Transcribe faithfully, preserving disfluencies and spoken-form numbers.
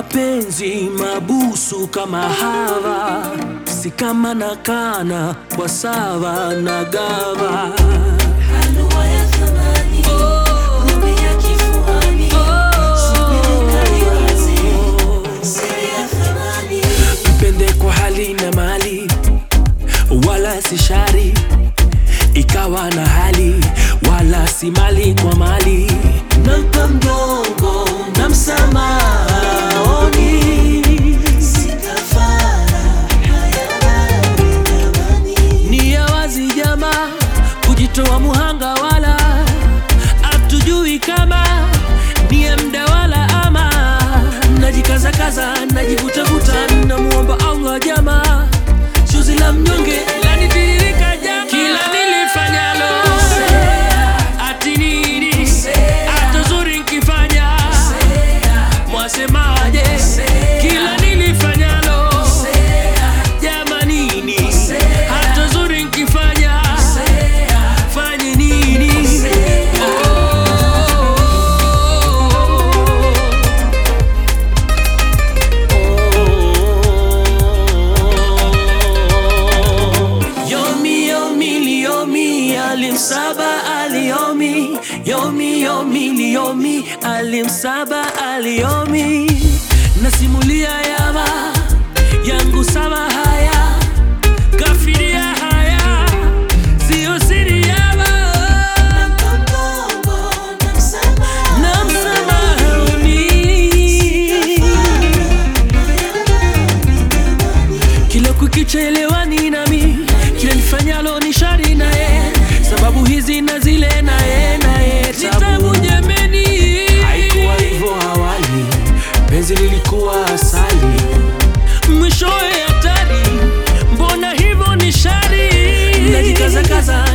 mapenzi mabusu kama hawa, si kama nakana kwa sawa na gawa. Halua ya thamani, oh, ngumi ya kifuani, oh, subiri kaliwazi, siri ya thamani. Mpende kwa hali na mali, wala si shari, ikawa na hali, wala si mali kwa mali. Nampa mgongo na msamaoni, sitafara hayawani thamani. ni ya wazi jama, kujitoa muhanga wala atujui kama ni ya mda wala ama. Najikaza kaza, najivuta vuta, na muomba Allah jama, chozi la mnyonge lanitiririka jama. Kila nilifanyalo ati nini, hata zuri nkifanya mwasemaje? Kila nilifanyalo jama nini, hata zuri nkifanya fanye nini? Yomi yomi yomi alimsaba aliomi, yomi yomi yomi alimsaba aliomi. Nasimulia yama yangu sama haya, kafiria haya sio siri yama. Nampa mgongo na msamaha, Na msamahoni, kila kukicha elewani nami, kila nifanyalo ni shari naye, sababu hizi na zile naye naye tabu jameni. Haikuwa hivyo awali, penzi lilikuwa asali, mwishowe hatari, mbona hivyo ni shari. Najikaza kaza,